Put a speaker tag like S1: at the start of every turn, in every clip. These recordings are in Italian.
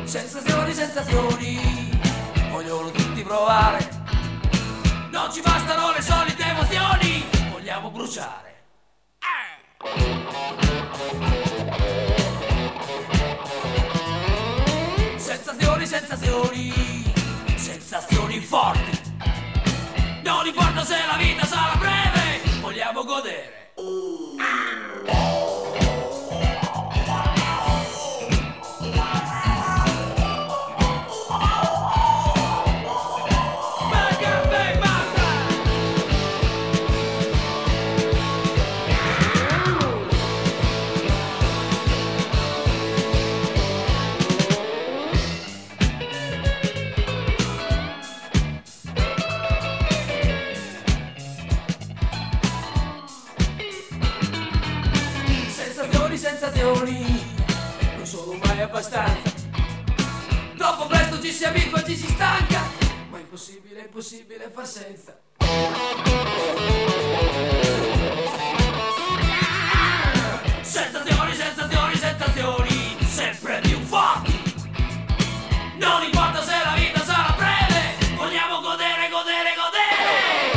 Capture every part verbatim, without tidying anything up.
S1: Sensazioni, sensazioni, vogliono tutti provare. Non ci bastano le solite emozioni, vogliamo bruciare. Sensazioni, sensazioni, sensazioni forti. Non importa se la vita sarà breve, vogliamo godere. Sensazioni, non sono mai abbastanza. Troppo presto ci si abitua, ci si stanca, ma è impossibile, è impossibile far senza. Sensazioni, sensazioni, sensazioni, sempre più forti. Non importa se la vita sarà breve, vogliamo godere, godere, godere.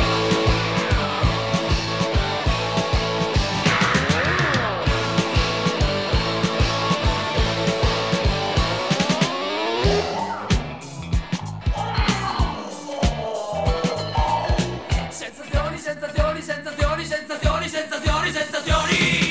S1: Sensazioni, sensazioni, sensazioni, sensazioni, sensazioni, sensazioni.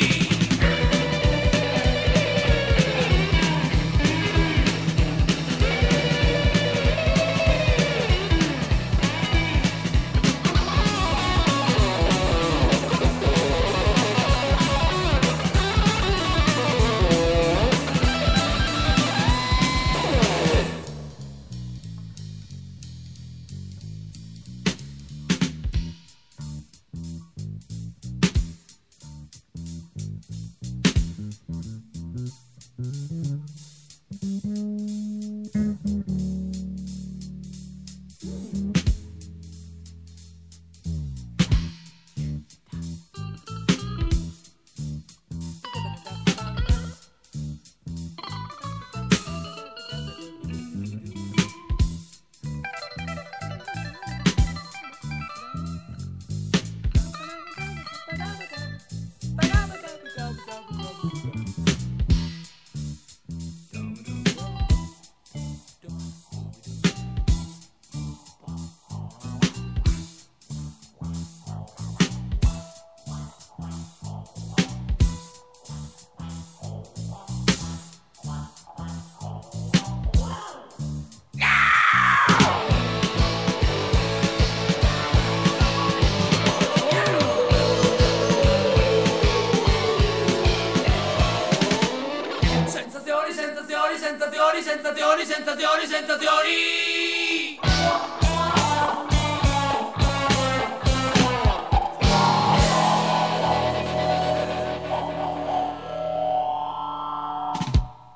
S1: Sensazioni, sensazioni, sensazioni, sensazioni, sensazioni, sensazioni.